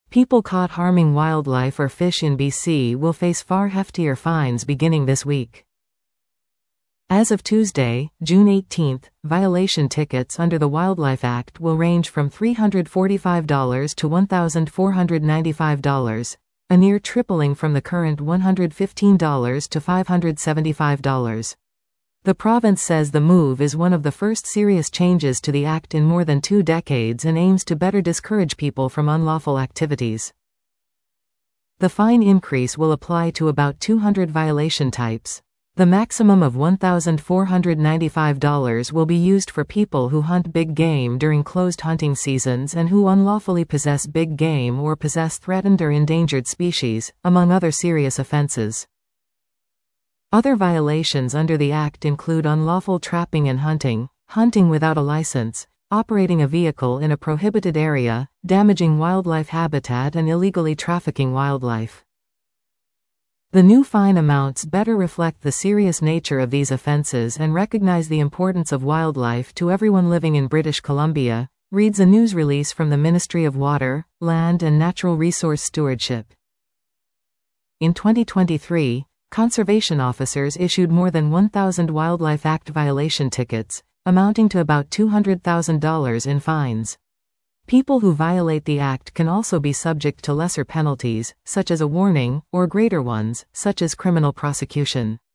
People caught harming wildlife or fish in BC will face far heftier fines beginning this week. As of Tuesday, June 18, violation tickets under the Wildlife Act will range from $345 to $1,495, a near tripling from the current $115 to $575. The province says the move is one of the first serious changes to the Act in more than 2 decades and aims to better discourage people from unlawful activities. The fine increase will apply to about 200 violation types. The maximum of $1,495 will be used for people who hunt big game during closed hunting seasons and who unlawfully possess big game or possess threatened or endangered species, among other serious offenses. Other violations under the Act include unlawful trapping and hunting, hunting without a license, operating a vehicle in a prohibited area, damaging wildlife habitat and illegally trafficking wildlife. The new fine amounts better reflect the serious nature of these offenses and recognize the importance of wildlife to everyone living in British Columbia, reads a news release from the Ministry of Water, Land and Natural Resource Stewardship. In 2023, conservation officers issued more than 1,000 Wildlife Act violation tickets, amounting to about $200,000 in fines. People who violate the Act can also be subject to lesser penalties, such as a warning, or greater ones, such as criminal prosecution.